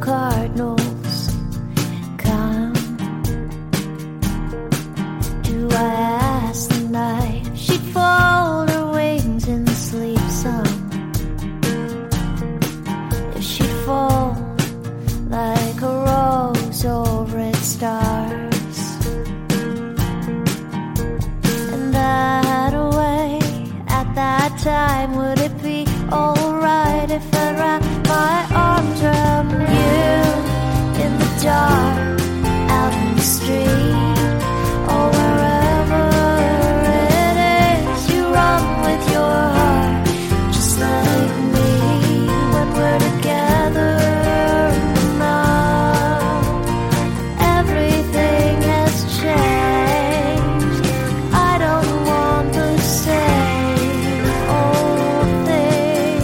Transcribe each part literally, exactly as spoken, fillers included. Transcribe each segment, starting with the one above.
cardinals come? Do I ask the night if she'd fold her wings and sleep some? If she'd fall like a rose over its stars, and that away at that time, would it be alright if I wrap my arms around you in the dark, out in the street, or wherever it is you run with your heart, just like me when we're together. Now everything has changed. I don't want the same old thing.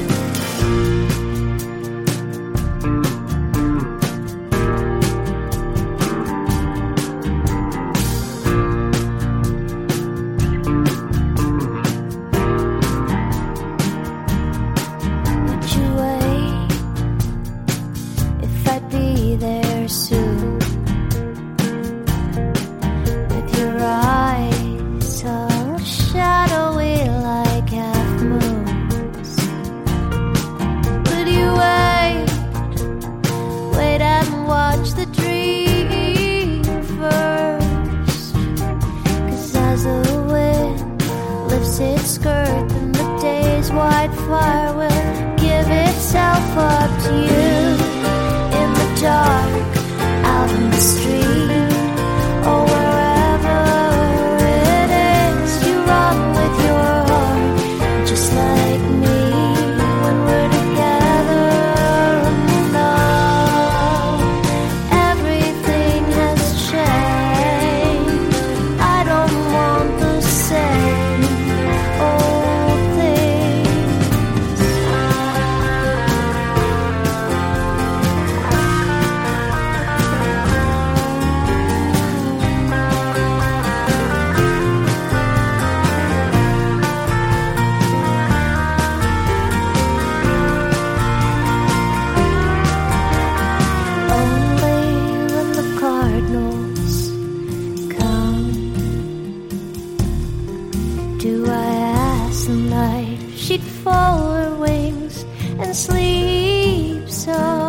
Would you wait if I'd be there soon? With your eyes all shadowy like half moons. Would you wait, wait and watch the dream first? 'Cause as the wind lifts its skirt, then the day's white fire will give itself up to you in the dark, out in the street, or wherever it is you run with your heart, just like me when we're together. Now everything has changed. I don't want the same old things. Only when the cardinals come do I ask the night if she'd fold her wings and sleep so.